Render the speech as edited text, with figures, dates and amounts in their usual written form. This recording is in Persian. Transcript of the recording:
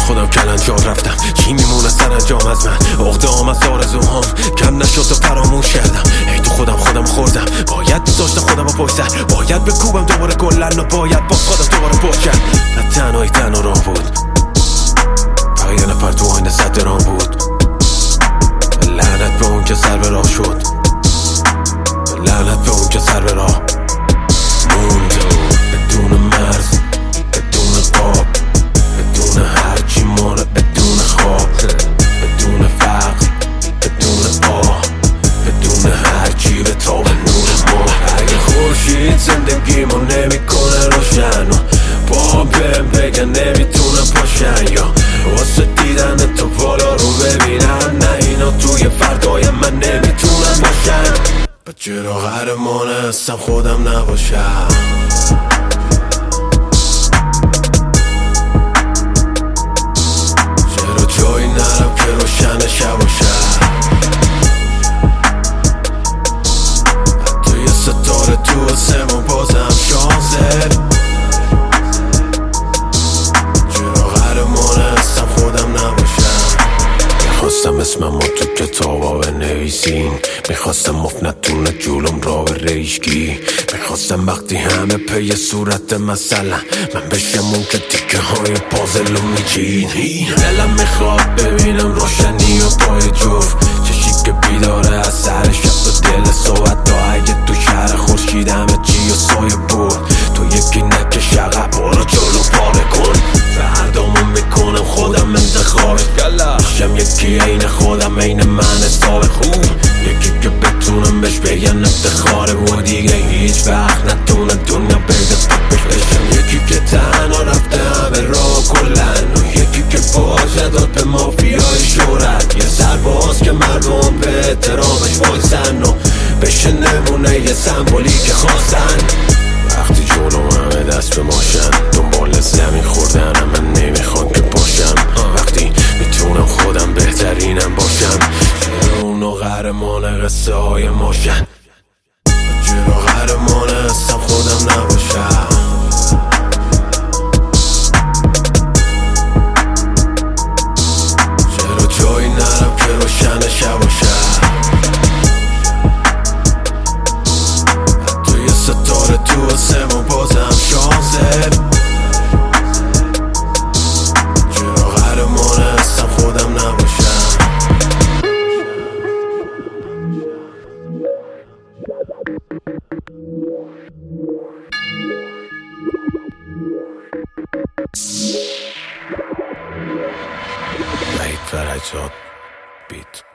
خودم کلنجار رفتم، چی میمونه سرانجام از من؟ عقده‌ام از آرزوهام کم نشد و فراموش کردم. ای تو خودم خوردم، باید میذاشتم خودم رو پشت سر، باید بکوبم دوباره گلن و باید با خودم دوباره پشت کرد. و تنهایی تنها راه بود، فقط یه نفر تو آینه صد رام بود. لعنت به اون که سر به راه شد، لعنت به اون که سر به راه موند. بدون مرز، بدون قاب، بدون هرچی مانه، بدون خواب، بدون فقر، بدون آه، بدون هرچی به تاب نور ما. اگه خورشید زندگیمو نمیکنه روشن و با بهم بگن نمیتونم پاشن، یا واسه دیدن تو بالا رو ببینن، نه اینا توی فردای من نمیتونن باشن. و چرا قهرمان هستم خودم نباشم؟ چرا جایی نرم که روشن شب باشم؟ حتی یه ستاره تو آسمون بازم شانسه. چرا قهرمان هستم خودم نباشم؟ میخواستم اسمم تو کتابا بنویسین، میخواستم مفت نتونه جلوم را به ریشگی، میخواستم وقتی همه پی صورت مثلا من بشم اون که تیکه های پازل رو میچین. دلم میخواد ببینم روشنی و پای جفت، چشی که بیداره از سر شب و دل صحبت تا اگه تو شهر خورشید همه چی و سایه برد. تو یکی نکش عقب، برو جلو پاره کن. فردامون میکنم خودم انتخابش، میشم یکی عین خودم، عین من حساب خوب، یکی که بتونم بهش بگن افتخاره و دیگه هیچ وقت نتونه دنیا بگه تپش بشم. یکی که تنها رفته همه راه کلن و یکی که باشه داد به مافیای شهرت، یه سرباز که مردم به احترامش وایسن و بشه نمونه یه سمبولی که خواستن. وقتی جلو همه دست به ماشن، دنبال زمین خوردن من نمیخوان که باشم. وقتی میتونم خودم بهترینم باشم، چرا اونو قهرمان قصه های ماشن؟ چرا قهرمان هستم خودم نباشم؟ چرا جایی نرم که روشن شب باشم؟ حتی یه ستاره تو آسمون بازم شانسه. چرا قهرمان هستم خودم نباشم؟ وحید فرجاد بیت.